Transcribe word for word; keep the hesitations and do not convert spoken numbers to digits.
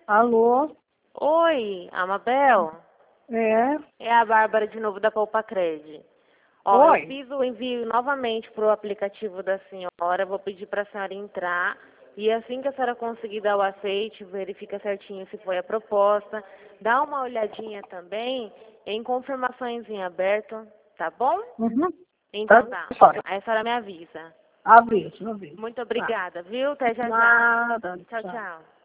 Alô? Oi, Amabel? É? É a Bárbara de novo da Poupacred. Ó, Oi? eu fiz o envio novamente para o aplicativo da senhora, vou pedir para a senhora entrar e assim que a senhora conseguir dar o aceite, verifica certinho se foi a proposta, dá uma olhadinha também em confirmações em aberto, tá bom? Uhum. Então Tá, tá, senhora. aí a senhora me avisa. Aviso, aviso. Muito Tá. obrigada, viu? Até já já. Nada, Tchau, tchau. tchau.